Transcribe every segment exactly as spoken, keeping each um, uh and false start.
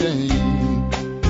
change.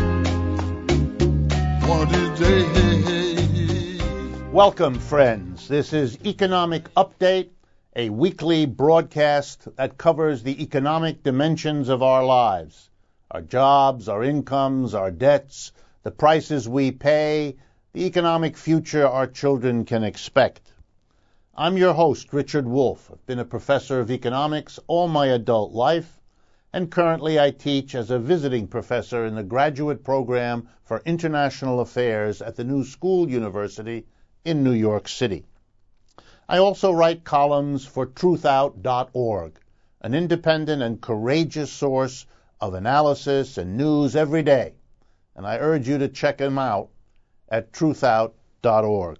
One of these days. Welcome, friends. This is Economic Update, a weekly broadcast that covers the economic dimensions of our lives, our jobs, our incomes, our debts, the prices we pay, the economic future our children can expect. I'm your host, Richard Wolff. I've been a professor of economics all my adult life, and currently I teach as a visiting professor in the graduate program for international affairs at the New School University in New York City. I also write columns for truth out dot org, an independent and courageous source of analysis and news every day, and I urge you to check them out at truth out dot org.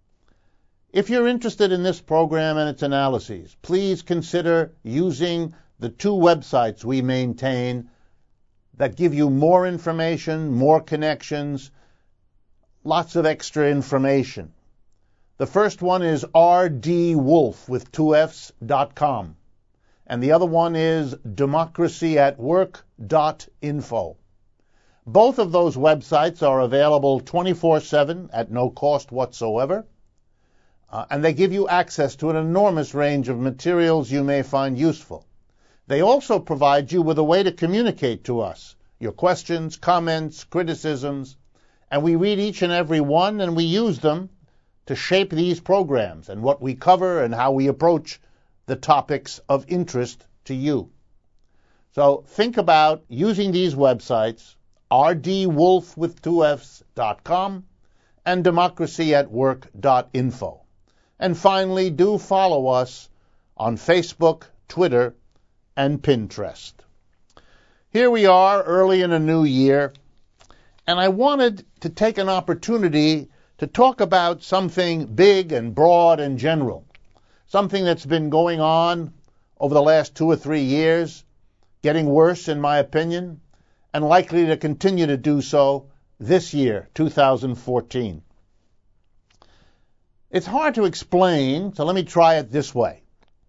If you're interested in this program and its analyses, please consider using the two websites we maintain that give you more information, more connections, lots of extra information. The first one is r d wolff with two F's dot com, and the other one is democracy at work dot info. Both of those websites are available twenty-four seven at no cost whatsoever, uh, and they give you access to an enormous range of materials you may find useful. They also provide you with a way to communicate to us, your questions, comments, criticisms, and we read each and every one and we use them to shape these programs and what we cover and how we approach the topics of interest to you. So think about using these websites, r d wolff with two F's dot com and democracy at work dot info. And finally, do follow us on Facebook, Twitter, and Pinterest. Here we are early in a new year, and I wanted to take an opportunity to talk about something big and broad and general, something that's been going on over the last two or three years, getting worse in my opinion, and likely to continue to do so this year, two thousand fourteen. It's hard to explain, so let me try it this way.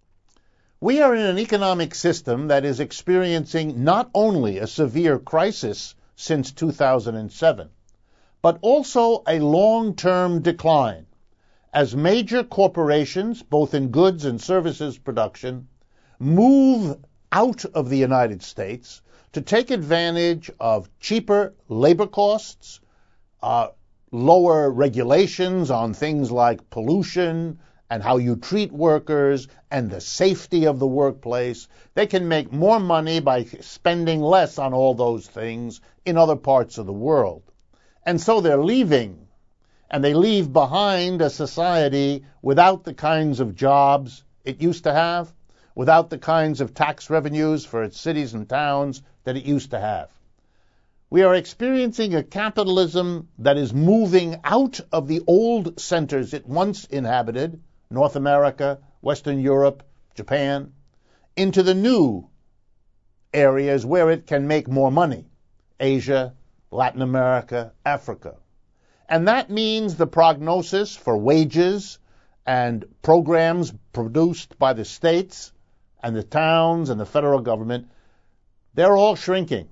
We are in an economic system that is experiencing not only a severe crisis since two thousand seven, but also a long-term decline as major corporations, both in goods and services production, move out of the United States to take advantage of cheaper labor costs, uh, lower regulations on things like pollution and how you treat workers and the safety of the workplace. They can make more money by spending less on all those things in other parts of the world. And so they're leaving, and they leave behind a society without the kinds of jobs it used to have, without the kinds of tax revenues for its cities and towns that it used to have. We are experiencing a capitalism that is moving out of the old centers it once inhabited, North America, Western Europe, Japan, into the new areas where it can make more money, Asia, Latin America, Africa. And that means the prognosis for wages and programs produced by the states and the towns and the federal government, they're all shrinking.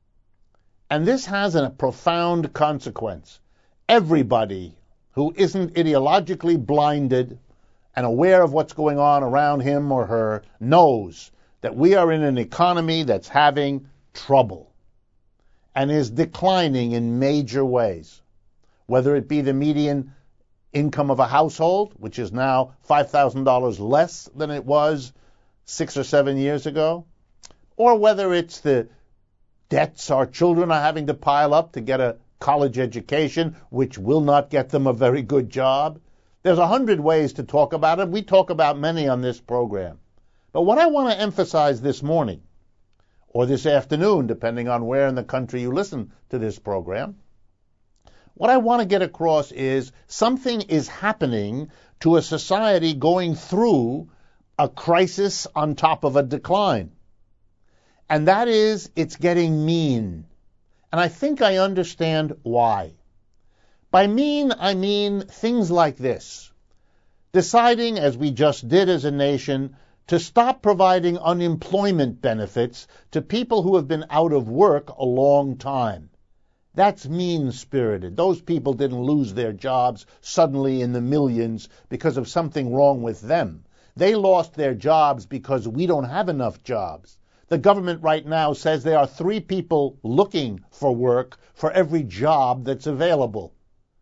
And this has a profound consequence. Everybody who isn't ideologically blinded and aware of what's going on around him or her knows that we are in an economy that's having trouble and is declining in major ways, whether it be the median income of a household, which is now five thousand dollars less than it was six or seven years ago, or whether it's the debts our children are having to pile up to get a college education, which will not get them a very good job. There's a hundred ways to talk about it. We talk about many on this program. But what I want to emphasize this morning, or this afternoon, depending on where in the country you listen to this program, what I want to get across is something is happening to a society going through a crisis on top of a decline. And that is, it's getting mean. And I think I understand why. By mean, I mean things like this. Deciding, as we just did as a nation, to stop providing unemployment benefits to people who have been out of work a long time. That's mean-spirited. Those people didn't lose their jobs suddenly in the millions because of something wrong with them. They lost their jobs because we don't have enough jobs. The government right now says there are three people looking for work for every job that's available.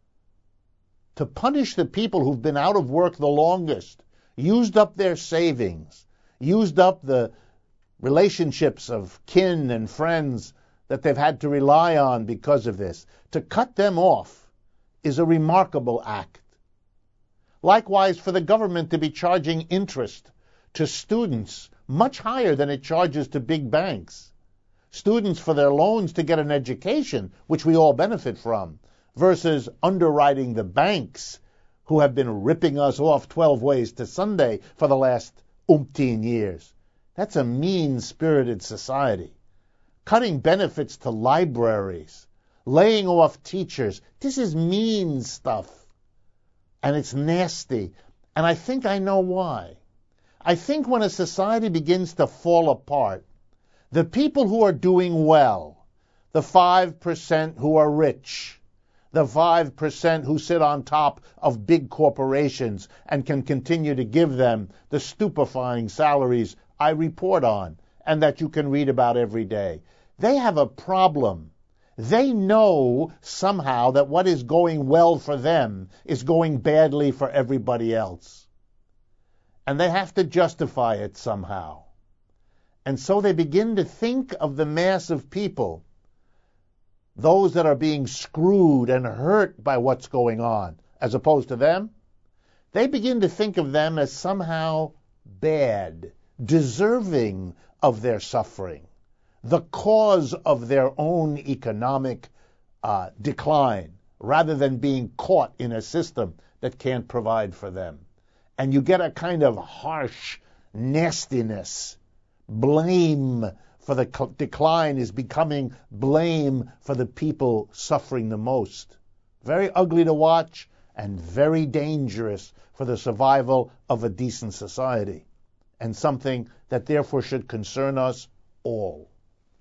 To punish the people who've been out of work the longest, used up their savings, used up the relationships of kin and friends that they've had to rely on because of this, to cut them off is a remarkable act. Likewise, for the government to be charging interest to students much higher than it charges to big banks. Students for their loans to get an education, which we all benefit from, versus underwriting the banks who have been ripping us off twelve ways to Sunday for the last umpteen years. That's a mean-spirited society. Cutting benefits to libraries, laying off teachers, this is mean stuff. And it's nasty. And I think I know why. I think when a society begins to fall apart, the people who are doing well, the five percent who are rich, the five percent who sit on top of big corporations and can continue to give them the stupefying salaries I report on and that you can read about every day, they have a problem. They know somehow that what is going well for them is going badly for everybody else. And they have to justify it somehow. And so they begin to think of the mass of people, those that are being screwed and hurt by what's going on, as opposed to them. They begin to think of them as somehow bad, deserving of their suffering, the cause of their own economic uh, decline, rather than being caught in a system that can't provide for them. And you get a kind of harsh nastiness. Blame for the cl- decline is becoming blame for the people suffering the most. Very ugly to watch and very dangerous for the survival of a decent society, and something that therefore should concern us all.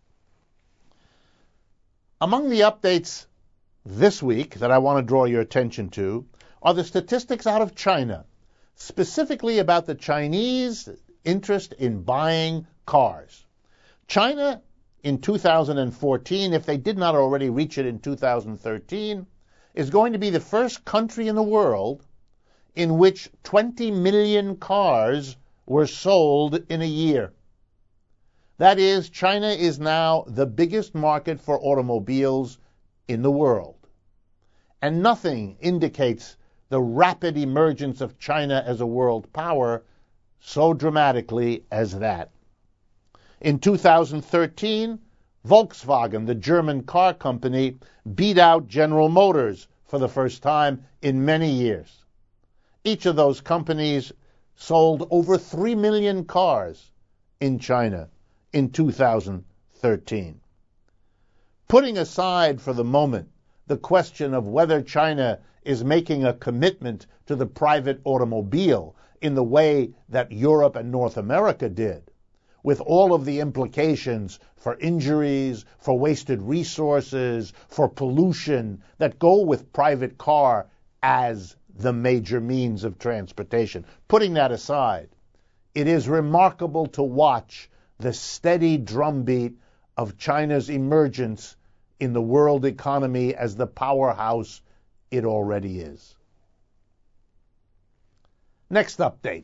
Among the updates this week that I want to draw your attention to are the statistics out of China, specifically about the Chinese interest in buying cars. China, in two thousand fourteen, if they did not already reach it in two thousand thirteen, is going to be the first country in the world in which twenty million cars were sold in a year. That is, China is now the biggest market for automobiles in the world. And nothing indicates the rapid emergence of China as a world power so dramatically as that. In two thousand thirteen, Volkswagen, the German car company, beat out General Motors for the first time in many years. Each of those companies sold over three million cars in China in two thousand thirteen. Putting aside for the moment the question of whether China is making a commitment to the private automobile in the way that Europe and North America did, with all of the implications for injuries, for wasted resources, for pollution that go with private car as the major means of transportation. Putting that aside, it is remarkable to watch the steady drumbeat of China's emergence in the world economy as the powerhouse it already is. Next update.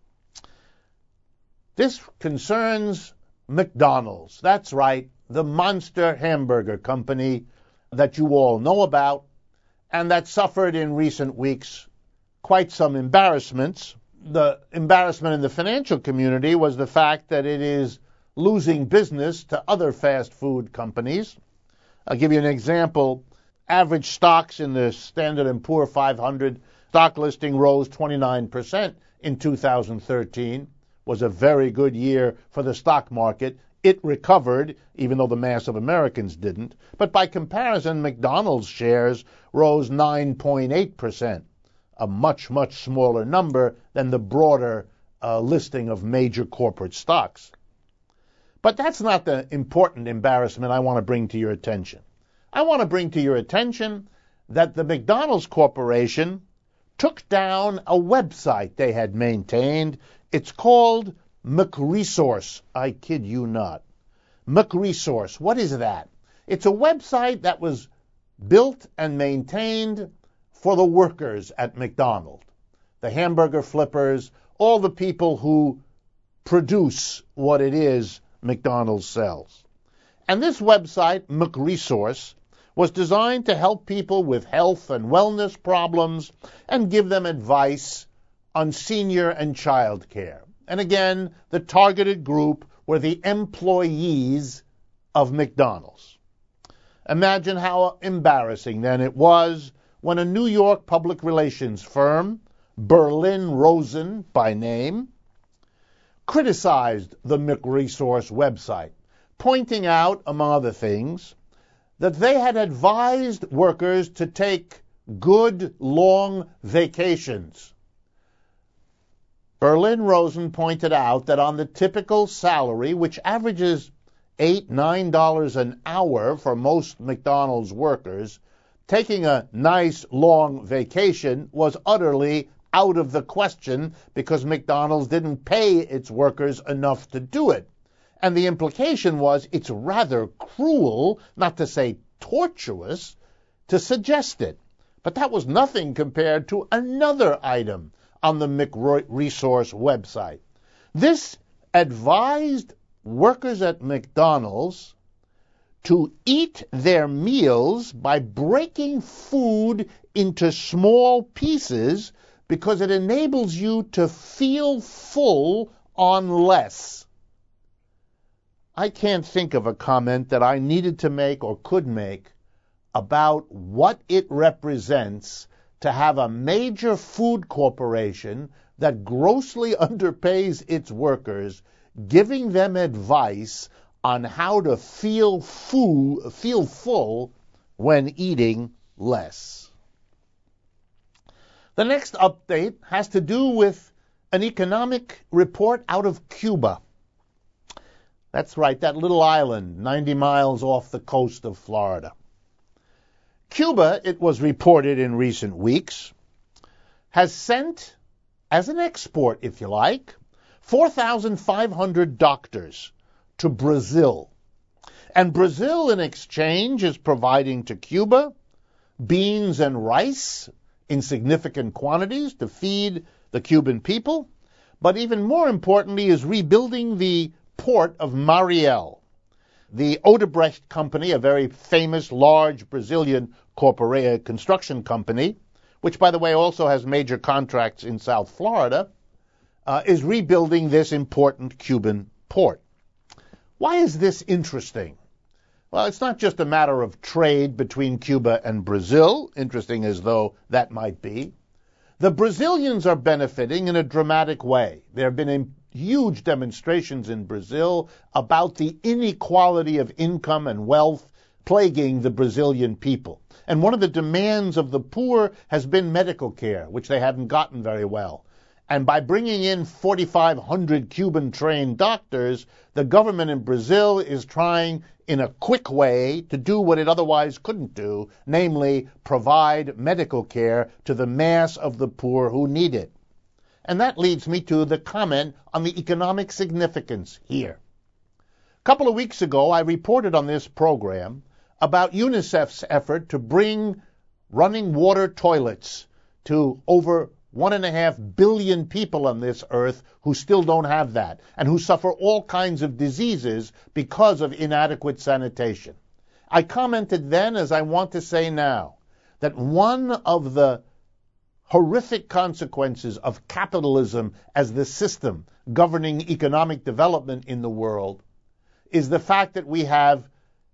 This concerns McDonald's. That's right, the monster hamburger company that you all know about and that suffered in recent weeks quite some embarrassments. The embarrassment in the financial community was the fact that it is losing business to other fast food companies. I'll give you an example. Average stocks in the Standard and Poor five hundred stock listing rose twenty-nine percent in two thousand thirteen. Was a very good year for the stock market. It recovered, even though the mass of Americans didn't. But by comparison, McDonald's shares rose nine point eight percent, a much, much smaller number than the broader uh, listing of major corporate stocks. But that's not the important embarrassment I want to bring to your attention. I want to bring to your attention that the McDonald's Corporation took down a website they had maintained. It's called McResource. I kid you not. McResource. What is that? It's a website that was built and maintained for the workers at McDonald's, the hamburger flippers, all the people who produce what it is McDonald's sells. And this website, McResource, was designed to help people with health and wellness problems and give them advice on senior and child care. And again, the targeted group were the employees of McDonald's. Imagine how embarrassing then it was when a New York public relations firm, Berlin Rosen by name, criticized the McResource website, pointing out, among other things, that they had advised workers to take good, long vacations. Berlin Rosen pointed out that on the typical salary, which averages eight dollars, nine dollars an hour for most McDonald's workers, taking a nice, long vacation was utterly out of the question because McDonald's didn't pay its workers enough to do it. And the implication was it's rather cruel, not to say tortuous, to suggest it. But that was nothing compared to another item on the McResource website. This advised workers at McDonald's to eat their meals by breaking food into small pieces because it enables you to feel full on less. I can't think of a comment that I needed to make or could make about what it represents to have a major food corporation that grossly underpays its workers, giving them advice on how to feel full, feel full when eating less. The next update has to do with an economic report out of Cuba. That's right, that little island ninety miles off the coast of Florida. Cuba, it was reported in recent weeks, has sent, as an export, if you like, four thousand five hundred doctors to Brazil. And Brazil, in exchange, is providing to Cuba beans and rice in significant quantities to feed the Cuban people, but even more importantly is rebuilding the port of Mariel. The Odebrecht Company, a very famous, large Brazilian corporate construction company, which, by the way, also has major contracts in South Florida, uh, is rebuilding this important Cuban port. Why is this interesting? Well, it's not just a matter of trade between Cuba and Brazil, interesting as though that might be. The Brazilians are benefiting in a dramatic way. There have been huge demonstrations in Brazil about the inequality of income and wealth plaguing the Brazilian people. And one of the demands of the poor has been medical care, which they haven't gotten very well. And by bringing in forty-five hundred Cuban-trained doctors, the government in Brazil is trying in a quick way to do what it otherwise couldn't do, namely provide medical care to the mass of the poor who need it. And that leads me to the comment on the economic significance here. A couple of weeks ago, I reported on this program about UNICEF's effort to bring running water toilets to over one and a half billion people on this earth who still don't have that and who suffer all kinds of diseases because of inadequate sanitation. I commented then, as I want to say now, that one of the horrific consequences of capitalism as the system governing economic development in the world is the fact that we have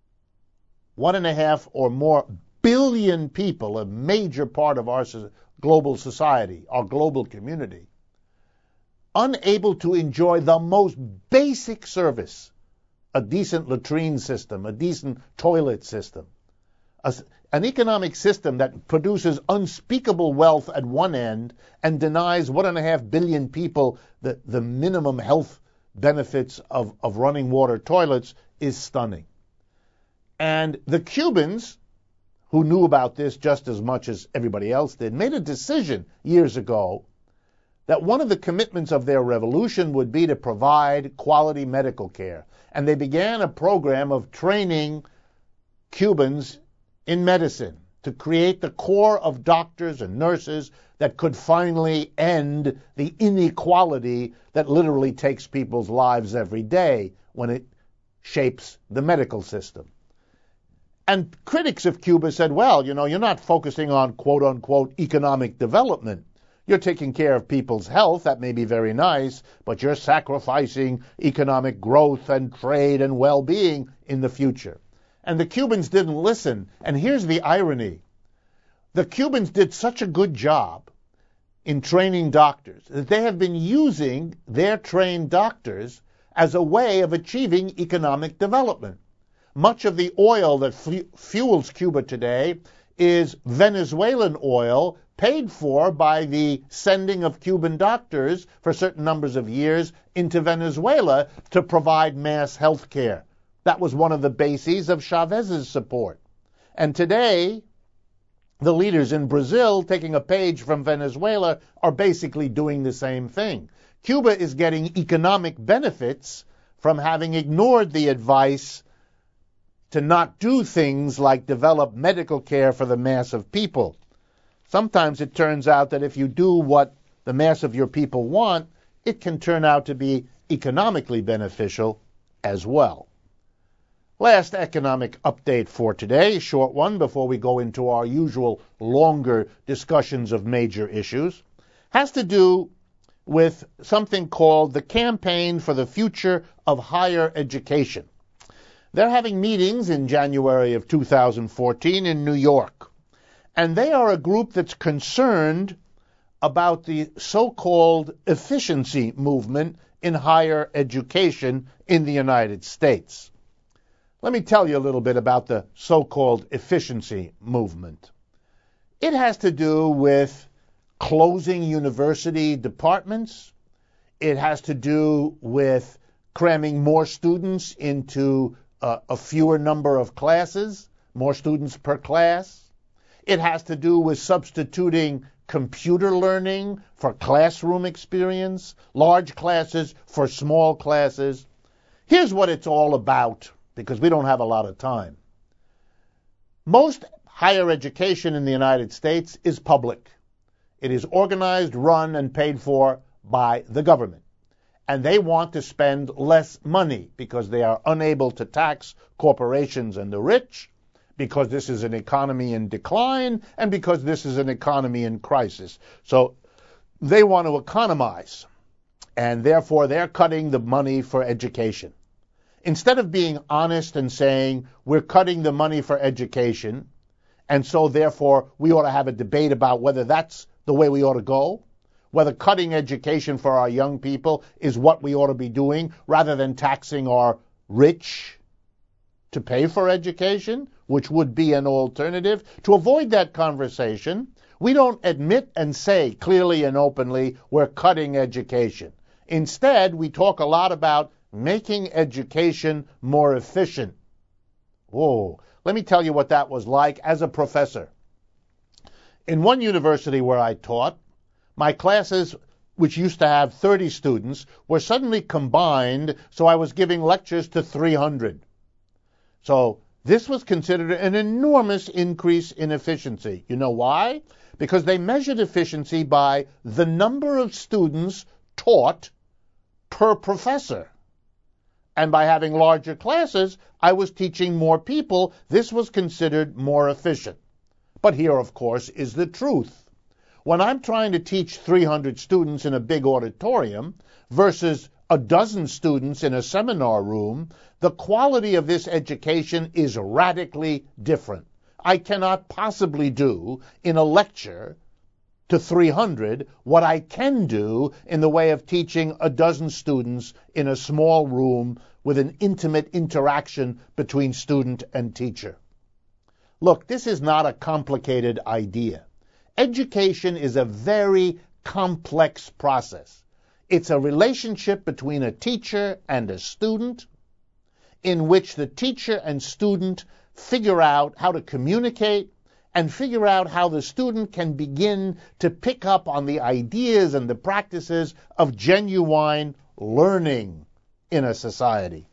one and a half or more billion people, a major part of our global society, our global community, unable to enjoy the most basic service, a decent latrine system, a decent toilet system, a, an economic system that produces unspeakable wealth at one end and denies one and a half billion people the, the minimum health benefits of, of running water toilets is stunning. And the Cubans, who knew about this just as much as everybody else did, made a decision years ago that one of the commitments of their revolution would be to provide quality medical care. And they began a program of training Cubans in medicine to create the corps of doctors and nurses that could finally end the inequality that literally takes people's lives every day when it shapes the medical system. And critics of Cuba said, well, you know, you're not focusing on quote-unquote economic development. You're taking care of people's health. That may be very nice, but you're sacrificing economic growth and trade and well-being in the future. And the Cubans didn't listen. And here's the irony. The Cubans did such a good job in training doctors that they have been using their trained doctors as a way of achieving economic development. Much of the oil that fu- fuels Cuba today is Venezuelan oil paid for by the sending of Cuban doctors for certain numbers of years into Venezuela to provide mass health care. That was one of the bases of Chavez's support. And today, the leaders in Brazil, taking a page from Venezuela, are basically doing the same thing. Cuba is getting economic benefits from having ignored the advice to not do things like develop medical care for the mass of people. Sometimes it turns out that if you do what the mass of your people want, it can turn out to be economically beneficial as well. Last economic update for today, short one before we go into our usual longer discussions of major issues, has to do with something called the Campaign for the Future of Higher Education. They're having meetings in January of two thousand fourteen in New York. And they are a group that's concerned about the so-called efficiency movement in higher education in the United States. Let me tell you a little bit about the so-called efficiency movement. It has to do with closing university departments. It has to do with cramming more students into uh, a fewer number of classes, more students per class. It has to do with substituting computer learning for classroom experience, large classes for small classes. Here's what it's all about, because we don't have a lot of time. Most higher education in the United States is public. It is organized, run, and paid for by the government. And they want to spend less money because they are unable to tax corporations and the rich, because this is an economy in decline, and because this is an economy in crisis. So they want to economize, and therefore they're cutting the money for education. Instead of being honest and saying, we're cutting the money for education, and so therefore we ought to have a debate about whether that's the way we ought to go, whether cutting education for our young people is what we ought to be doing, rather than taxing our rich to pay for education, which would be an alternative. To avoid that conversation, we don't admit and say clearly and openly we're cutting education. Instead, we talk a lot about making education more efficient. Whoa, let me tell you what that was like as a professor. In one university where I taught, my classes, which used to have thirty students, were suddenly combined, so I was giving lectures to three hundred. So this was considered an enormous increase in efficiency. You know why? Because they measured efficiency by the number of students taught per professor. And by having larger classes, I was teaching more people. This was considered more efficient. But here, of course, is the truth. When I'm trying to teach three hundred students in a big auditorium versus a dozen students in a seminar room, the quality of this education is radically different. I cannot possibly do in a lecture to three hundred what I can do in the way of teaching a dozen students in a small room with an intimate interaction between student and teacher. Look, this is not a complicated idea. Education is a very complex process. It's a relationship between a teacher and a student in which the teacher and student figure out how to communicate and figure out how the student can begin to pick up on the ideas and the practices of genuine learning in a society.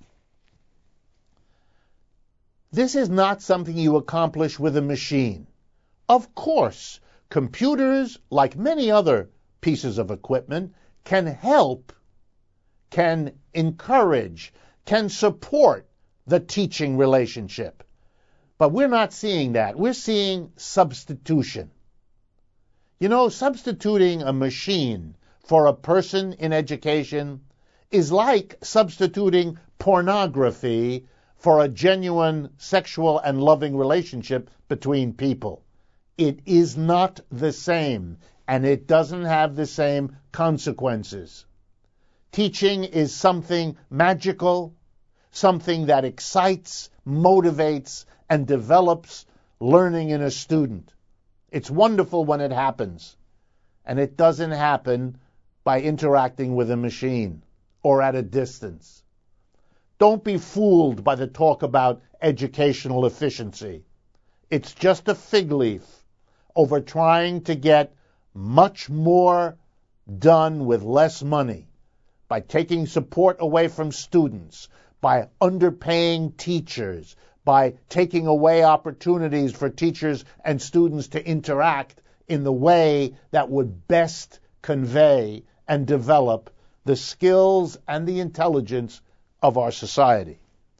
This is not something you accomplish with a machine. Of course, computers, like many other pieces of equipment, can help, can encourage, can support the teaching relationship. But we're not seeing that. We're seeing substitution. You know, substituting a machine for a person in education is like substituting pornography for a genuine sexual and loving relationship between people. It is not the same, and it doesn't have the same consequences. Teaching is something magical, something that excites, motivates, and develops learning in a student. It's wonderful when it happens, and it doesn't happen by interacting with a machine or at a distance. Don't be fooled by the talk about educational efficiency. It's just a fig leaf over trying to get much more done with less money by taking support away from students, by underpaying teachers, by taking away opportunities for teachers and students to interact in the way that would best convey and develop the skills and the intelligence of our society.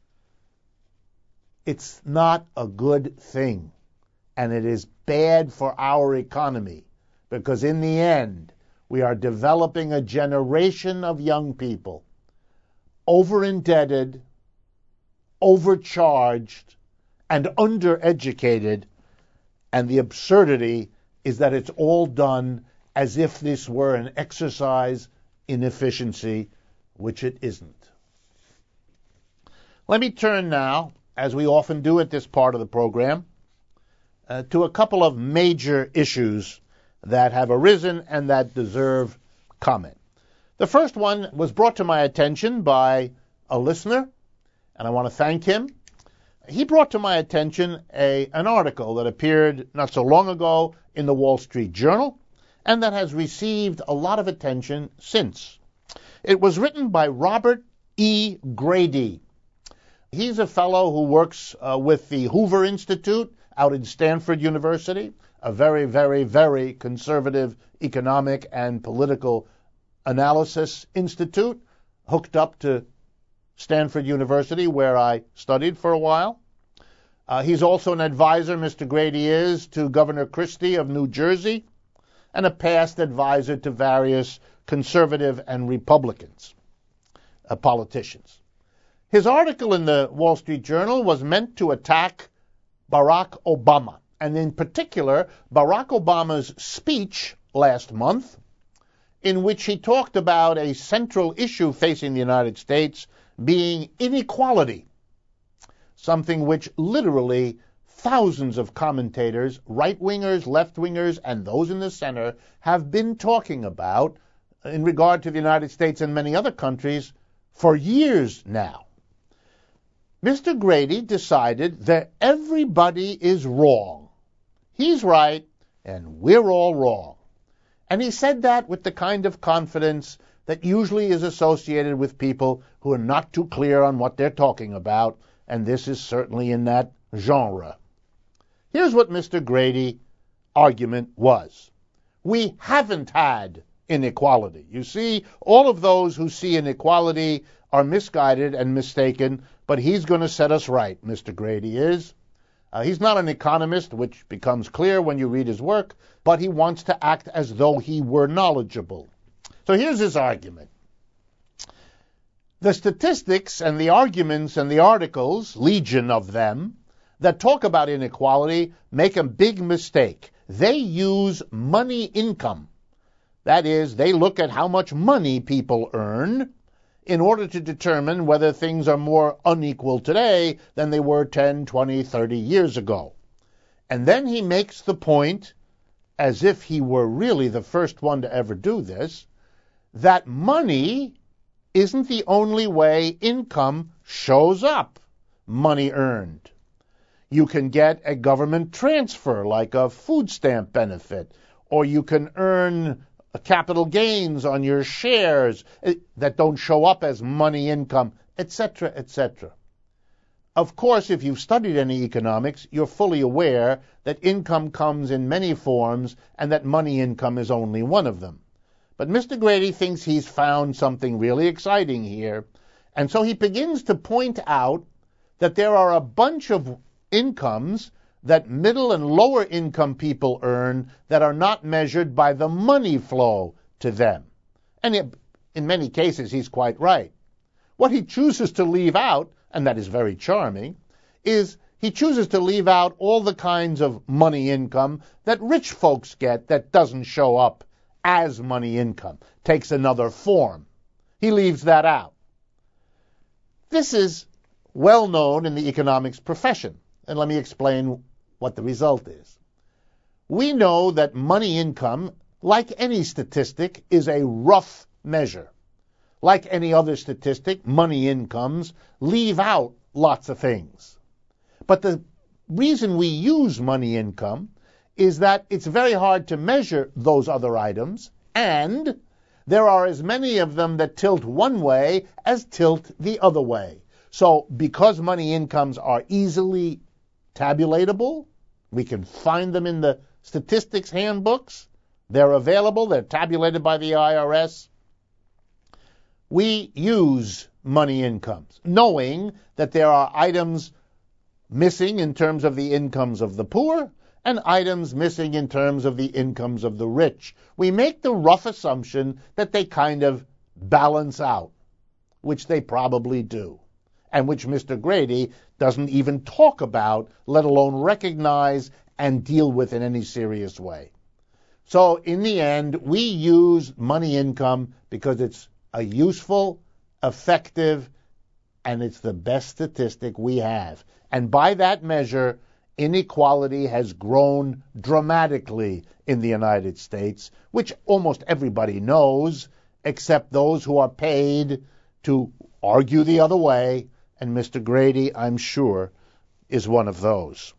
It's not a good thing, and it is bad for our economy, because in the end, we are developing a generation of young people over-indebted, overcharged, and undereducated, and the absurdity is that it's all done as if this were an exercise in efficiency, which it isn't. Let me turn now, as we often do at this part of the program, uh, to a couple of major issues that have arisen and that deserve comment. The first one was brought to my attention by a listener, and I want to thank him. He brought to my attention a, an article that appeared not so long ago in the Wall Street Journal and that has received a lot of attention since. It was written by Robert E. Grady. He's a fellow who works uh, with the Hoover Institute out in Stanford University, a very, very, very conservative economic and political analysis institute hooked up to Stanford University, where I studied for a while. Uh, he's also an advisor, Mister Grady is, to Governor Christie of New Jersey, and a past advisor to various conservative and Republicans, uh, politicians. His article in the Wall Street Journal was meant to attack Barack Obama, and in particular, Barack Obama's speech last month, in which he talked about a central issue facing the United States being inequality, something which literally thousands of commentators, right-wingers, left-wingers, and those in the center, have been talking about in regard to the United States and many other countries for years now. Mister Grady decided that everybody is wrong. He's right, and we're all wrong. And he said that with the kind of confidence that usually is associated with people who are not too clear on what they're talking about, and this is certainly in that genre. Here's what Mister Grady's argument was. We haven't had inequality. You see, all of those who see inequality are misguided and mistaken, but he's going to set us right, Mister Grady is. Uh, he's not an economist, which becomes clear when you read his work, but he wants to act as though he were knowledgeable. So here's his argument. The statistics and the arguments and the articles, legion of them, that talk about inequality make a big mistake. They use money income. That is, they look at how much money people earn in order to determine whether things are more unequal today than they were ten, twenty, thirty years ago. And then he makes the point, as if he were really the first one to ever do this, that money isn't the only way income shows up, money earned. You can get a government transfer like a food stamp benefit, or you can earn capital gains on your shares that don't show up as money income, et cetera, et cetera. Of course, if you've studied any economics, you're fully aware that income comes in many forms and that money income is only one of them. But Mister Grady thinks he's found something really exciting here, and so he begins to point out that there are a bunch of incomes that middle and lower income people earn that are not measured by the money flow to them. And it, in many cases, he's quite right. What he chooses to leave out, and that is very charming, is he chooses to leave out all the kinds of money income that rich folks get that doesn't show up as money income, takes another form. He leaves that out. This is well known in the economics profession, and let me explain what the result is. We know that money income, like any statistic, is a rough measure. Like any other statistic, money incomes leave out lots of things. But the reason we use money income is that it's very hard to measure those other items, and there are as many of them that tilt one way as tilt the other way. So because money incomes are easily tabulatable, we can find them in the statistics handbooks, they're available, they're tabulated by the I R S, we use money incomes, knowing that there are items missing in terms of the incomes of the poor and items missing in terms of the incomes of the rich. We make the rough assumption that they kind of balance out, which they probably do, and which Mister Grady doesn't even talk about, let alone recognize and deal with in any serious way. So in the end, we use money income because it's a useful, effective, and it's the best statistic we have. And by that measure, inequality has grown dramatically in the United States, which almost everybody knows, except those who are paid to argue the other way, and Mister Grady, I'm sure, is one of those.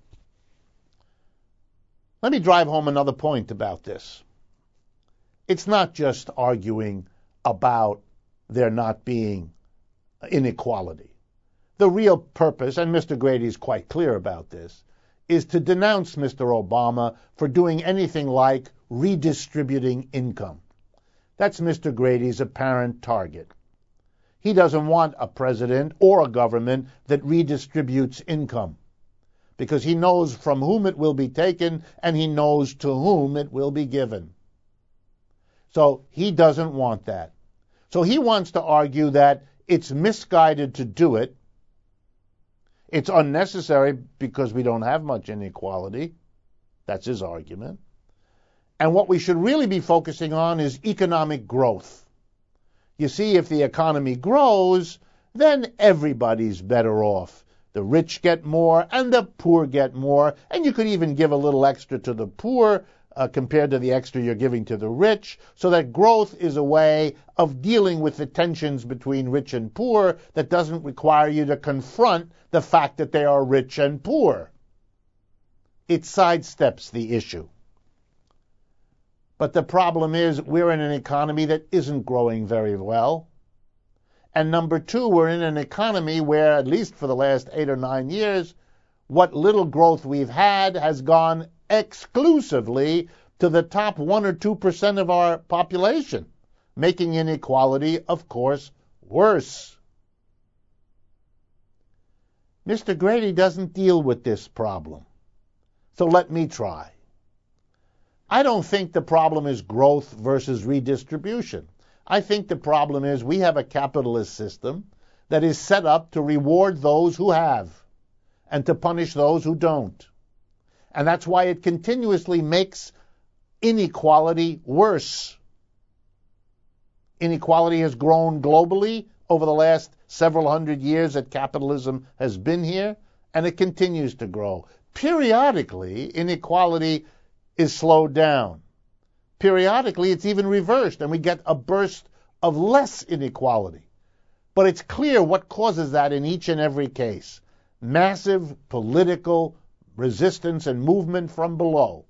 Let me drive home another point about this. It's not just arguing about there not being inequality. The real purpose, and Mister Grady is quite clear about this, is to denounce Mister Obama for doing anything like redistributing income. That's Mister Grady's apparent target. He doesn't want a president or a government that redistributes income, because he knows from whom it will be taken and he knows to whom it will be given. So he doesn't want that. So he wants to argue that it's misguided to do it. It's unnecessary because we don't have much inequality. That's his argument. And what we should really be focusing on is economic growth. You see, if the economy grows, then everybody's better off. The rich get more and the poor get more, and you could even give a little extra to the poor uh, compared to the extra you're giving to the rich, so that growth is a way of dealing with the tensions between rich and poor that doesn't require you to confront the fact that they are rich and poor. It sidesteps the issue. But the problem is we're in an economy that isn't growing very well. And number two, we're in an economy where, at least for the last eight or nine years, what little growth we've had has gone exclusively to the top one or two percent of our population, making inequality, of course, worse. Mister Grady doesn't deal with this problem. So let me try. I don't think the problem is growth versus redistribution. I think the problem is we have a capitalist system that is set up to reward those who have and to punish those who don't. And that's why it continuously makes inequality worse. Inequality has grown globally over the last several hundred years that capitalism has been here, and it continues to grow. Periodically, inequality is slowed down. Periodically, it's even reversed, and we get a burst of less inequality. But it's clear what causes that in each and every case. Massive political resistance and movement from below.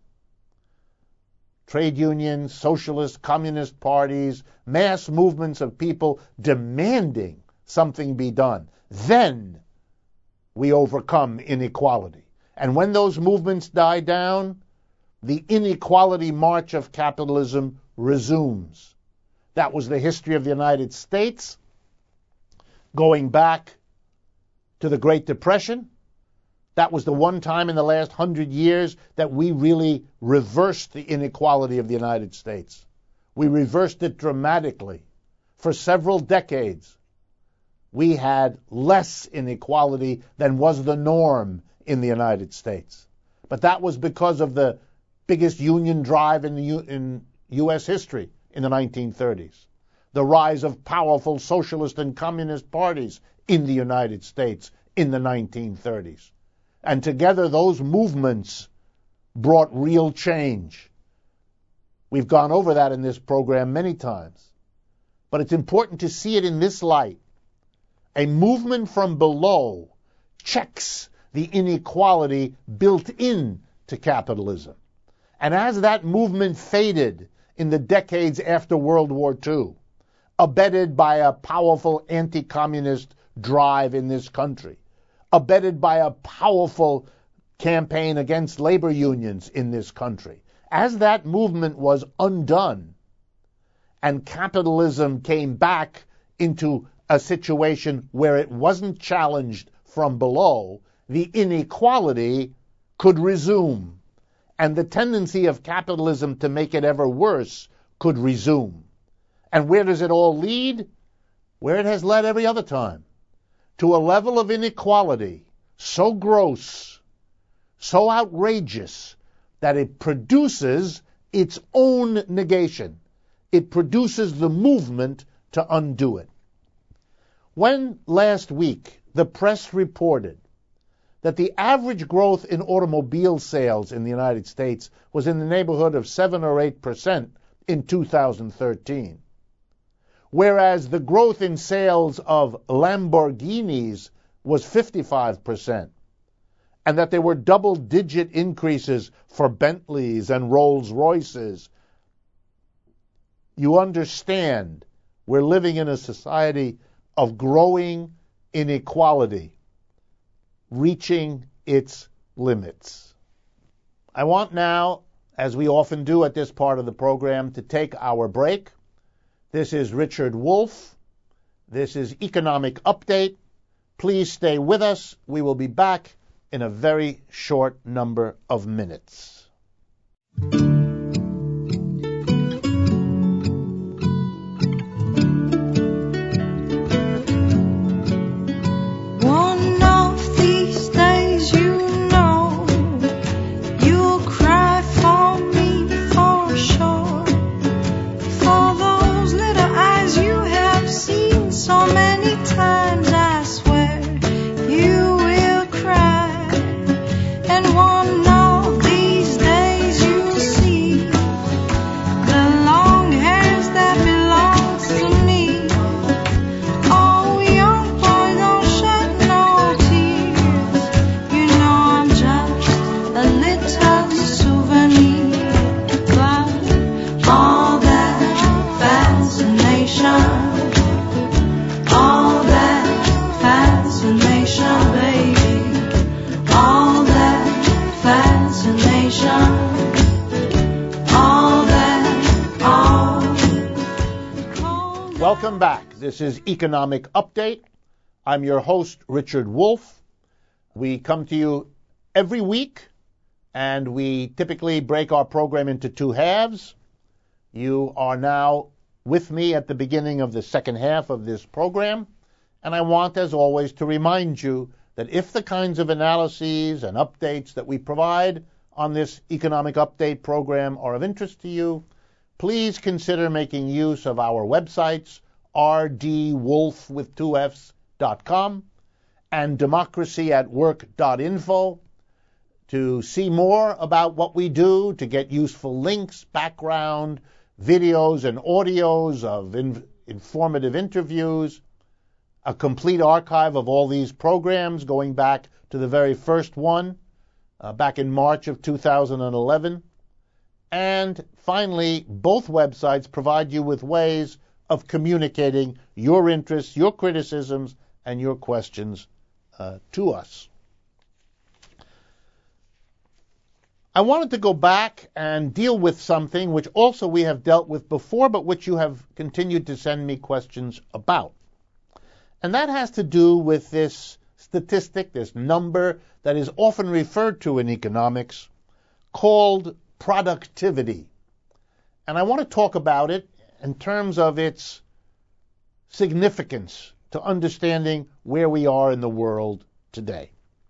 Trade unions, socialist, communist parties, mass movements of people demanding something be done. Then we overcome inequality. And when those movements die down, the inequality march of capitalism resumes. That was the history of the United States, going back to the Great Depression. That was the one time in the last hundred years that we really reversed the inequality of the United States. We reversed it dramatically. For several decades, we had less inequality than was the norm in the United States. But that was because of the biggest union drive in, the U- in U S history in the nineteen thirties. The rise of powerful socialist and communist parties in the United States in the nineteen thirties. And together those movements brought real change. We've gone over that in this program many times. But it's important to see it in this light. A movement from below checks the inequality built in to capitalism. And as that movement faded in the decades after World War Two, abetted by a powerful anti-communist drive in this country, abetted by a powerful campaign against labor unions in this country, as that movement was undone and capitalism came back into a situation where it wasn't challenged from below, the inequality could resume. And the tendency of capitalism to make it ever worse could resume. And where does it all lead? Where it has led every other time. To a level of inequality so gross, so outrageous, that it produces its own negation. It produces the movement to undo it. When last week the press reported that the average growth in automobile sales in the United States was in the neighborhood of seven or eight percent in two thousand thirteen, whereas the growth in sales of Lamborghinis was fifty-five percent, and that there were double-digit increases for Bentleys and Rolls-Royces, you understand we're living in a society of growing inequality, reaching its limits. I want now, as we often do at this part of the program, to take our break. This is Richard Wolff. This is Economic Update. Please stay with us. We will be back in a very short number of minutes. Welcome back. This is Economic Update. I'm your host, Richard Wolff. We come to you every week, and we typically break our program into two halves. You are now with me at the beginning of the second half of this program, and I want, as always, to remind you that if the kinds of analyses and updates that we provide on this Economic Update program are of interest to you, please consider making use of our websites, r d wolff with two F's dot com and democracy at work dot info. to see more about what we do, to get useful links, background, videos and audios of in- informative interviews, a complete archive of all these programs going back to the very first one, uh, back in March of two thousand eleven. And finally, both websites provide you with ways of communicating your interests, your criticisms, and your questions uh, to us. I wanted to go back and deal with something which also we have dealt with before, but which you have continued to send me questions about. And that has to do with this statistic, this number that is often referred to in economics, called productivity. And I want to talk about it in terms of its significance to understanding where we are in the world today.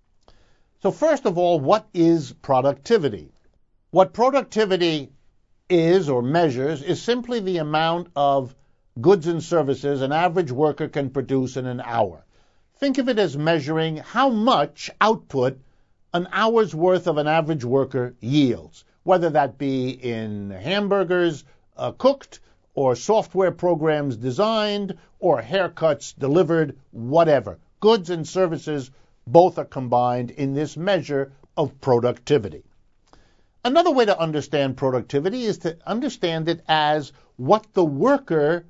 So first of all, what is productivity? What productivity is or measures is simply the amount of goods and services an average worker can produce in an hour. Think of it as measuring how much output an hour's worth of an average worker yields, whether that be in hamburgers uh, cooked or software programs designed or haircuts delivered, whatever. Goods and services both are combined in this measure of productivity. Another way to understand productivity is to understand it as what the worker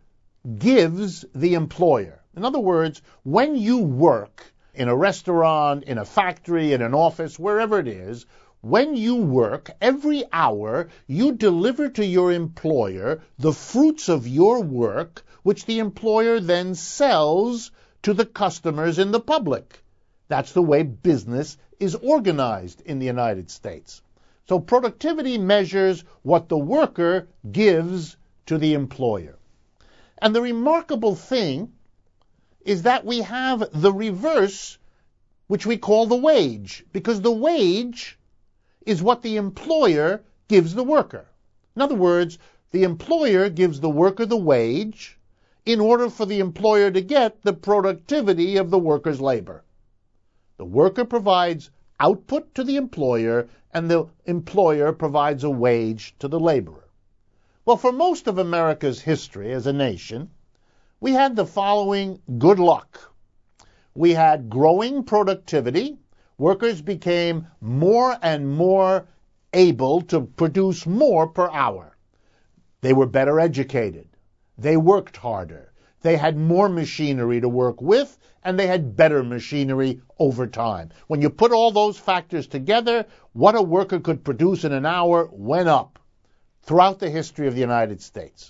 gives the employer. In other words, when you work in a restaurant, in a factory, in an office, wherever it is, when you work, every hour you deliver to your employer the fruits of your work, which the employer then sells to the customers in the public. That's the way business is organized in the United States. So productivity measures what the worker gives to the employer. And the remarkable thing is that we have the reverse, which we call the wage, because the wage is what the employer gives the worker. In other words, the employer gives the worker the wage in order for the employer to get the productivity of the worker's labor. The worker provides output to the employer, and the employer provides a wage to the laborer. Well, for most of America's history as a nation, we had the following good luck. We had growing productivity. Workers became more and more able to produce more per hour. They were better educated. They worked harder. They had more machinery to work with, and they had better machinery over time. When you put all those factors together, what a worker could produce in an hour went up throughout the history of the United States.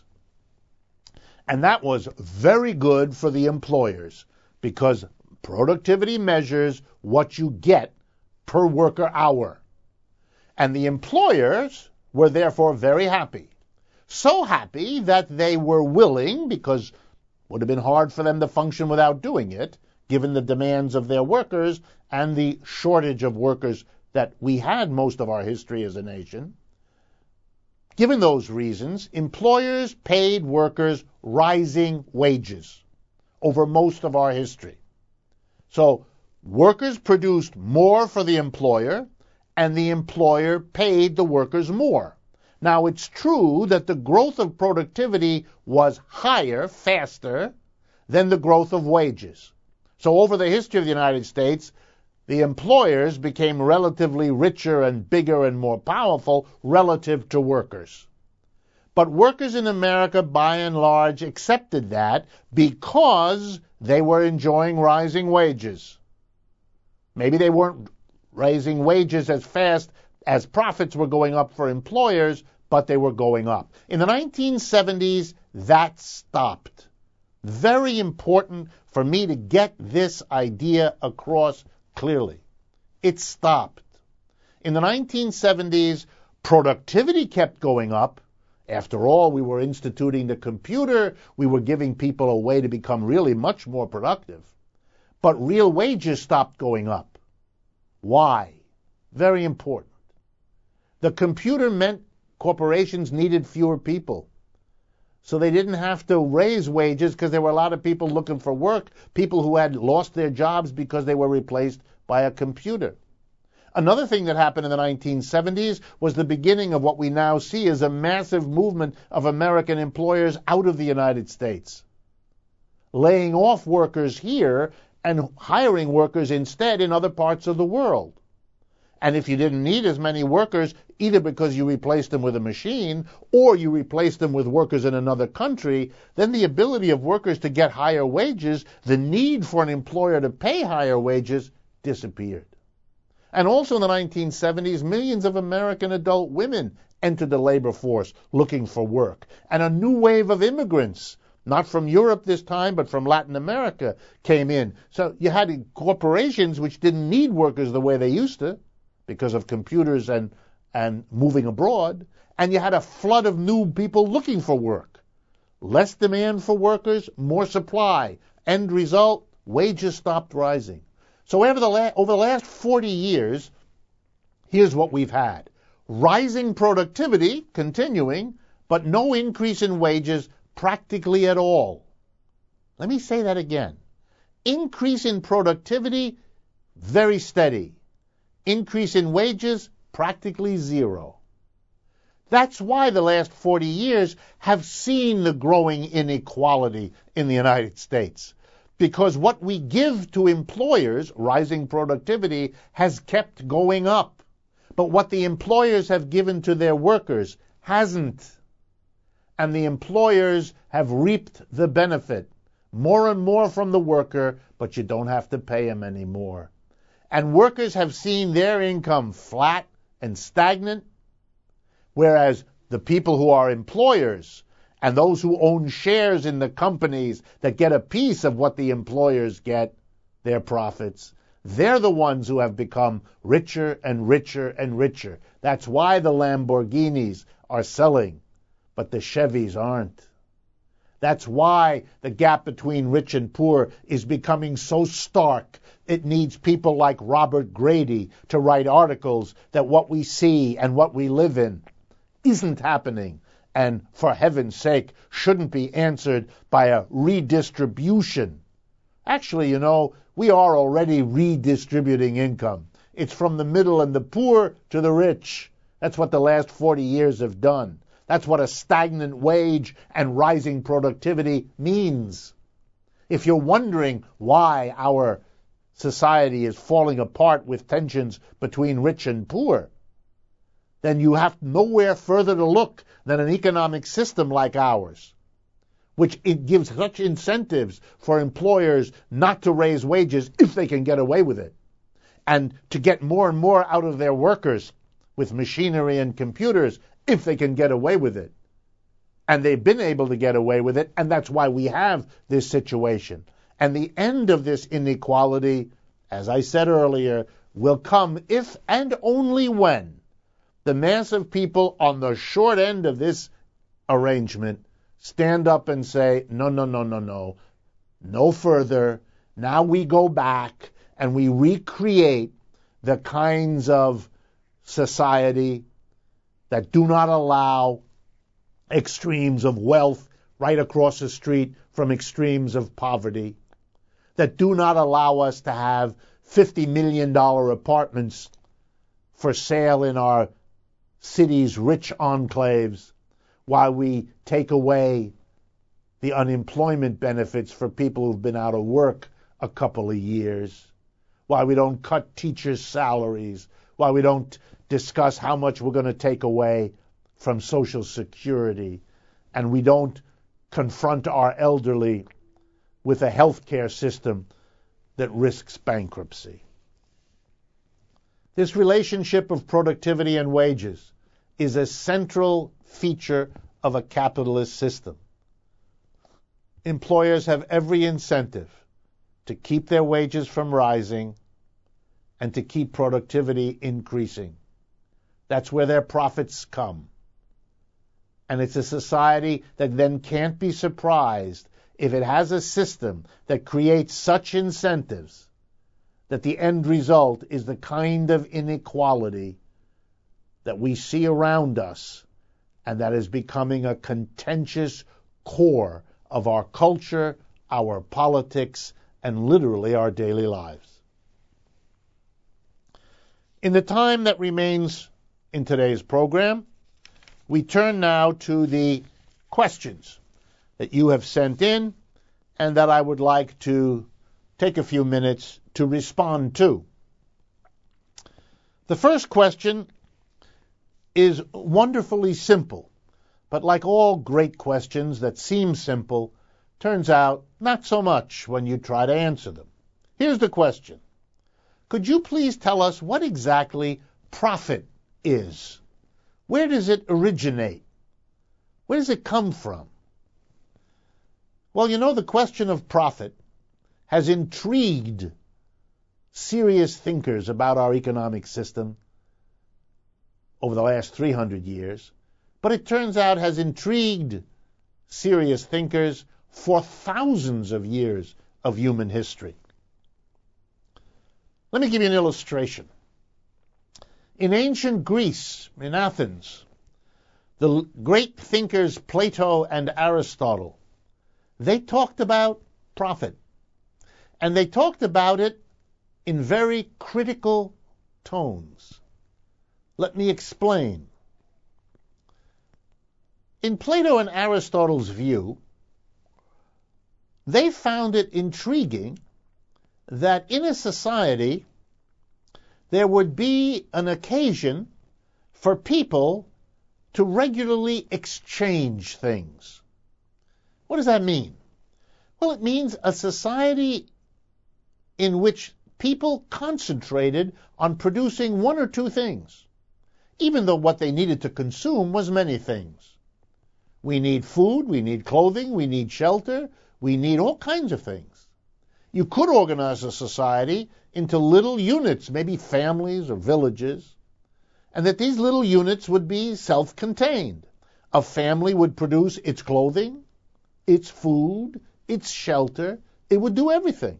And that was very good for the employers, because productivity measures what you get per worker hour. And the employers were therefore very happy. So happy that they were willing, because it would have been hard for them to function without doing it, given the demands of their workers and the shortage of workers that we had most of our history as a nation. Given those reasons, employers paid workers rising wages over most of our history. So workers produced more for the employer, and the employer paid the workers more. Now, it's true that the growth of productivity was higher, faster, than the growth of wages. So over the history of the United States, the employers became relatively richer and bigger and more powerful relative to workers. But workers in America, by and large, accepted that because they were enjoying rising wages. Maybe they weren't raising wages as fast as profits were going up for employers, but they were going up. In the nineteen seventies, that stopped. Very important for me to get this idea across clearly. It stopped. In the nineteen seventies, productivity kept going up. After all, we were instituting the computer. We were giving people a way to become really much more productive. But real wages stopped going up. Why? Very important. The computer meant corporations needed fewer people. So they didn't have to raise wages because there were a lot of people looking for work, people who had lost their jobs because they were replaced by a computer. Another thing that happened in the nineteen seventies was the beginning of what we now see as a massive movement of American employers out of the United States, laying off workers here and hiring workers instead in other parts of the world. And if you didn't need as many workers, either because you replaced them with a machine or you replaced them with workers in another country, then the ability of workers to get higher wages, the need for an employer to pay higher wages, disappeared. And also in the nineteen seventies, millions of American adult women entered the labor force looking for work. And a new wave of immigrants, not from Europe this time, but from Latin America, came in. So you had corporations which didn't need workers the way they used to because of computers and, and moving abroad. And you had a flood of new people looking for work. Less demand for workers, more supply. End result, wages stopped rising. So over the, la- over the last forty years, here's what we've had. Rising productivity, continuing, but no increase in wages practically at all. Let me say that again. Increase in productivity, very steady. Increase in wages, practically zero. That's why the last forty years have seen the growing inequality in the United States. Because what we give to employers, rising productivity, has kept going up. But what the employers have given to their workers hasn't. And the employers have reaped the benefit. More and more from the worker, but you don't have to pay them anymore. And workers have seen their income flat and stagnant, whereas the people who are employers and those who own shares in the companies that get a piece of what the employers get, their profits, they're the ones who have become richer and richer and richer. That's why the Lamborghinis are selling, but the Chevys aren't. That's why the gap between rich and poor is becoming so stark. It needs people like Robert Grady to write articles that what we see and what we live in isn't happening, and for heaven's sake, shouldn't be answered by a redistribution. Actually, you know, we are already redistributing income. It's from the middle and the poor to the rich. That's what the last forty years have done. That's what a stagnant wage and rising productivity means. If you're wondering why our society is falling apart with tensions between rich and poor, then you have nowhere further to look than an economic system like ours, which it gives such incentives for employers not to raise wages if they can get away with it, and to get more and more out of their workers with machinery and computers if they can get away with it. And they've been able to get away with it, and that's why we have this situation. And the end of this inequality, as I said earlier, will come if and only when the mass of people on the short end of this arrangement stand up and say, no, no, no, no, no, no further. Now we go back and we recreate the kinds of society that do not allow extremes of wealth right across the street from extremes of poverty, that do not allow us to have fifty million dollars apartments for sale in our city's rich enclaves, while we take away the unemployment benefits for people who've been out of work a couple of years, why we don't cut teachers' salaries, why we don't discuss how much we're going to take away from Social Security, and we don't confront our elderly with a health care system that risks bankruptcy. This relationship of productivity and wages is a central feature of a capitalist system. Employers have every incentive to keep their wages from rising and to keep productivity increasing. That's where their profits come. And it's a society that then can't be surprised if it has a system that creates such incentives that the end result is the kind of inequality that we see around us and that is becoming a contentious core of our culture, our politics, and literally our daily lives. In the time that remains in today's program, we turn now to the questions that you have sent in and that I would like to take a few minutes to respond to. The first question is wonderfully simple, but like all great questions that seem simple, turns out not so much when you try to answer them. Here's the question. Could you please tell us what exactly profit is? Where does it originate? Where does it come from? Well, you know, the question of profit has intrigued serious thinkers about our economic system over the last three hundred years, but it turns out has intrigued serious thinkers for thousands of years of human history. Let me give you an illustration. In ancient Greece, in Athens, the great thinkers Plato and Aristotle, they talked about profit. And they talked about it in very critical tones. Let me explain. In Plato and Aristotle's view, they found it intriguing that in a society there would be an occasion for people to regularly exchange things. What does that mean? Well, it means a society in which people concentrated on producing one or two things, even though what they needed to consume was many things. We need food, we need clothing, we need shelter, we need all kinds of things. You could organize a society into little units, maybe families or villages, and that these little units would be self-contained. A family would produce its clothing, its food, its shelter. It would do everything.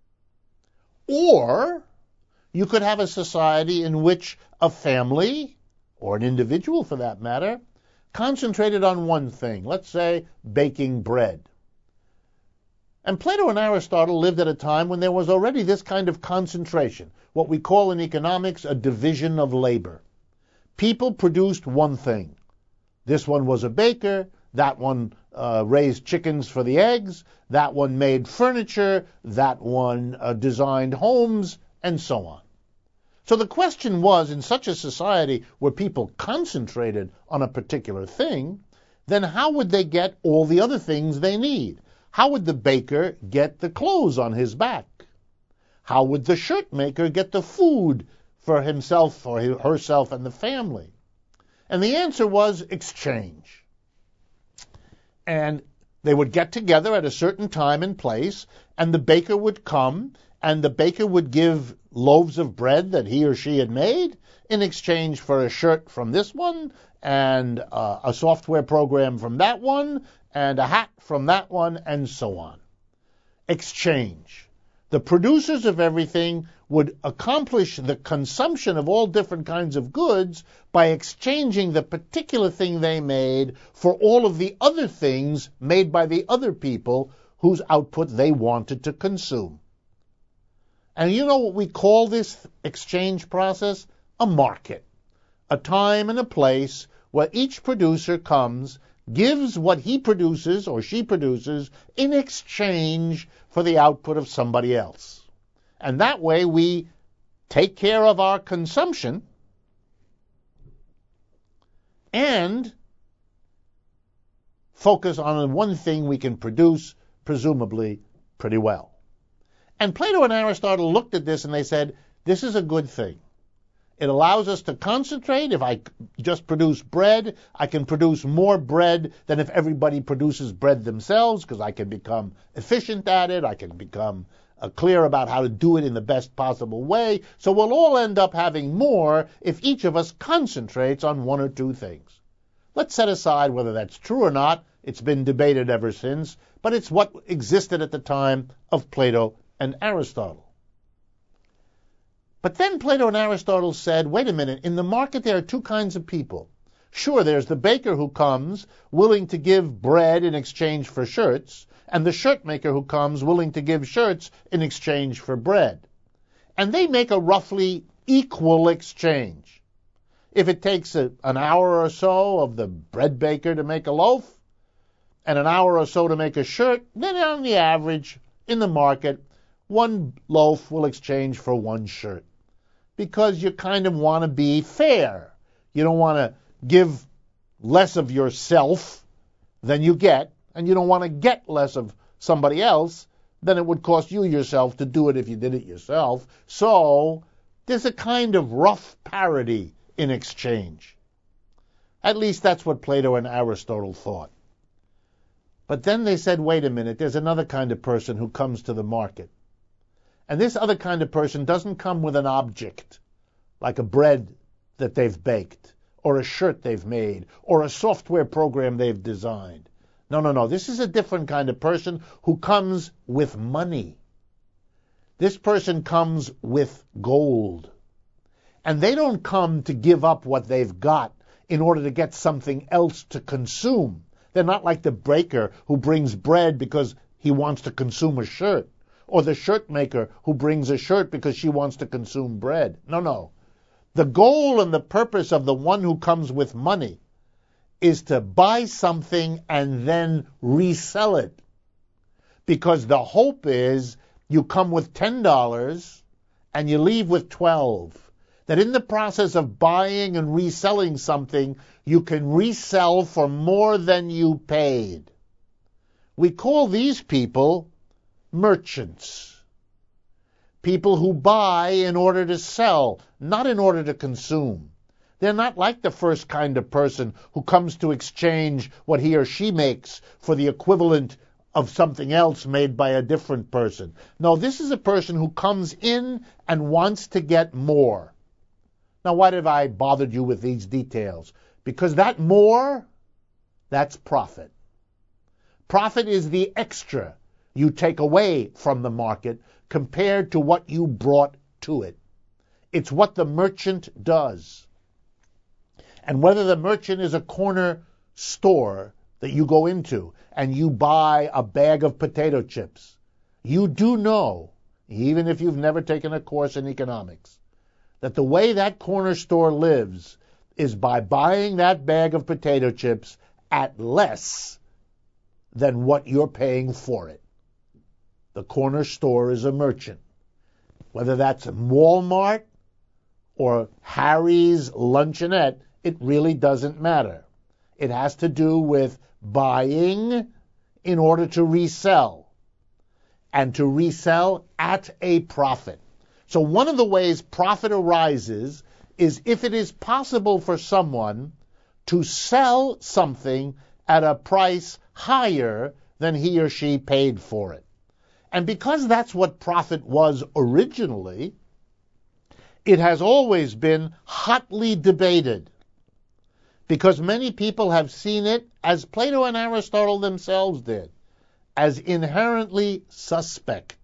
Or you could have a society in which a family, or an individual for that matter, concentrated on one thing, let's say baking bread. And Plato and Aristotle lived at a time when there was already this kind of concentration, what we call in economics a division of labor. People produced one thing. This one was a baker, that one uh, raised chickens for the eggs, that one made furniture, that one uh, designed homes, and so on. So the question was, in such a society where people concentrated on a particular thing, then how would they get all the other things they need? How would the baker get the clothes on his back? How would the shirt maker get the food for himself or herself and the family? And the answer was exchange. And they would get together at a certain time and place, and the baker would come, and the baker would give loaves of bread that he or she had made in exchange for a shirt from this one, and uh, a software program from that one, and a hat from that one, and so on. Exchange. The producers of everything would accomplish the consumption of all different kinds of goods by exchanging the particular thing they made for all of the other things made by the other people whose output they wanted to consume. And you know what we call this exchange process? A market. A time and a place where each producer comes, gives what he produces or she produces in exchange for the output of somebody else. And that way we take care of our consumption and focus on one thing we can produce, presumably, pretty well. And Plato and Aristotle looked at this and they said, this is a good thing. It allows us to concentrate. If I just produce bread, I can produce more bread than if everybody produces bread themselves, because I can become efficient at it. I can become uh, clear about how to do it in the best possible way. So we'll all end up having more if each of us concentrates on one or two things. Let's set aside whether that's true or not. It's been debated ever since, but it's what existed at the time of Plato and Aristotle. But then Plato and Aristotle said, wait a minute, in the market there are two kinds of people. Sure, there's the baker who comes willing to give bread in exchange for shirts, and the shirt maker who comes willing to give shirts in exchange for bread. And they make a roughly equal exchange. If it takes a, an hour or so of the bread baker to make a loaf and an hour or so to make a shirt, then on the average in the market, one loaf will exchange for one shirt, because you kind of want to be fair. You don't want to give less of yourself than you get, and you don't want to get less of somebody else than it would cost you yourself to do it if you did it yourself. So there's a kind of rough parity in exchange. At least that's what Plato and Aristotle thought. But then they said, wait a minute, there's another kind of person who comes to the market. And this other kind of person doesn't come with an object, like a bread that they've baked, or a shirt they've made, or a software program they've designed. No, no, no. This is a different kind of person who comes with money. This person comes with gold. And they don't come to give up what they've got in order to get something else to consume. They're not like the baker who brings bread because he wants to consume a shirt, or the shirt maker who brings a shirt because she wants to consume bread. No, no. The goal and the purpose of the one who comes with money is to buy something and then resell it. Because the hope is you come with ten dollars and you leave with twelve dollars. That in the process of buying and reselling something, you can resell for more than you paid. We call these people merchants. People who buy in order to sell, not in order to consume. They're not like the first kind of person who comes to exchange what he or she makes for the equivalent of something else made by a different person. No, this is a person who comes in and wants to get more. Now, why have I bothered you with these details? Because that more, that's profit. Profit is the extra you take away from the market compared to what you brought to it. It's what the merchant does. And whether the merchant is a corner store that you go into and you buy a bag of potato chips, you do know, even if you've never taken a course in economics, that the way that corner store lives is by buying that bag of potato chips at less than what you're paying for it. The corner store is a merchant. Whether that's Walmart or Harry's Luncheonette, it really doesn't matter. It has to do with buying in order to resell, and to resell at a profit. So one of the ways profit arises is if it is possible for someone to sell something at a price higher than he or she paid for it. And because that's what profit was originally, it has always been hotly debated, because many people have seen it, as Plato and Aristotle themselves did, as inherently suspect,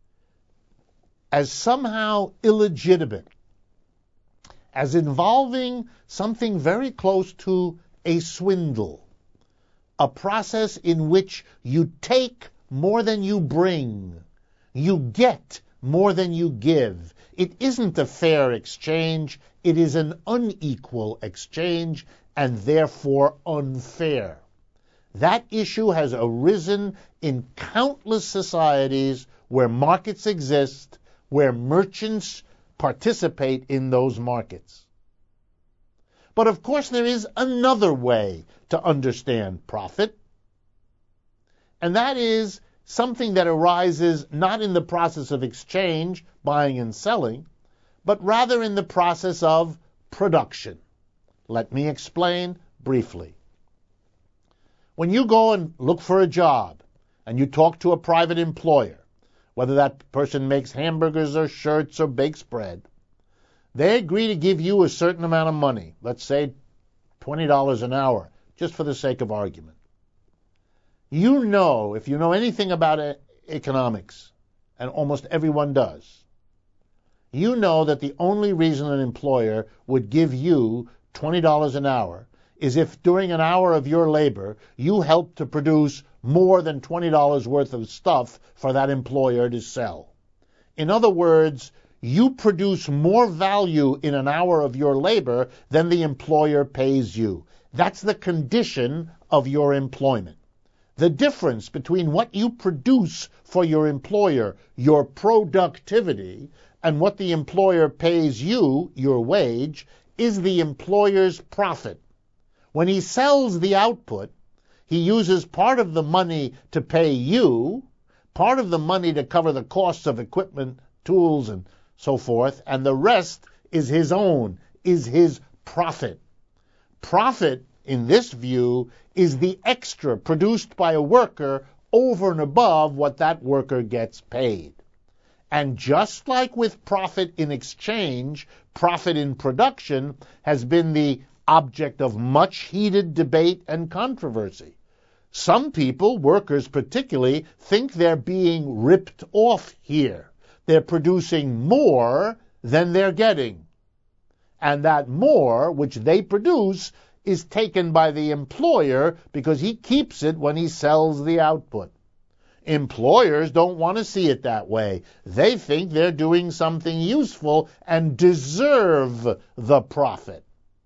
as somehow illegitimate, as involving something very close to a swindle, a process in which you take more than you bring, you get more than you give. It isn't a fair exchange, it is an unequal exchange, and therefore unfair. That issue has arisen in countless societies where markets exist, where merchants participate in those markets. But of course there is another way to understand profit, and that is something that arises not in the process of exchange, buying and selling, but rather in the process of production. Let me explain briefly. When you go and look for a job, and you talk to a private employer, whether that person makes hamburgers or shirts or bakes bread, they agree to give you a certain amount of money, let's say twenty dollars an hour, just for the sake of argument. You know, if you know anything about economics, and almost everyone does, you know that the only reason an employer would give you twenty dollars an hour is if during an hour of your labor you helped to produce more than twenty dollars worth of stuff for that employer to sell. In other words, you produce more value in an hour of your labor than the employer pays you. That's the condition of your employment. The difference between what you produce for your employer, your productivity, and what the employer pays you, your wage, is the employer's profit. When he sells the output, he uses part of the money to pay you, part of the money to cover the costs of equipment, tools, and so forth, and the rest is his own, is his profit. Profit, in this view, is the extra produced by a worker over and above what that worker gets paid. And just like with profit in exchange, profit in production has been the object of much heated debate and controversy. Some people, workers particularly, think they're being ripped off here. They're producing more than they're getting. And that more, which they produce, is taken by the employer because he keeps it when he sells the output. Employers don't want to see it that way. They think they're doing something useful and deserve the profit.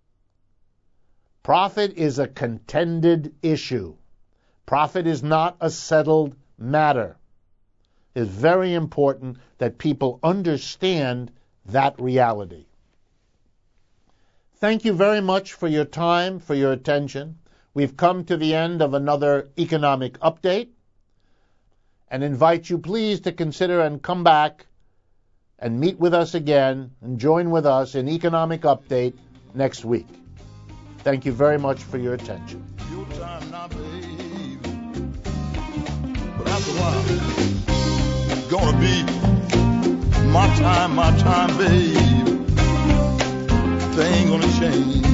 Profit is a contended issue. Profit is not a settled matter. It's very important that people understand that reality. Thank you very much for your time, for your attention. We've come to the end of another economic update, and invite you please to consider and come back and meet with us again and join with us in Economic Update next week. Thank you very much for your attention. Your time now, babe. But after a while, it's gonna be my time, my time, babe. Things gonna change.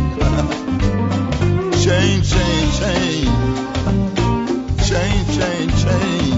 change, change, change. Change, change, change.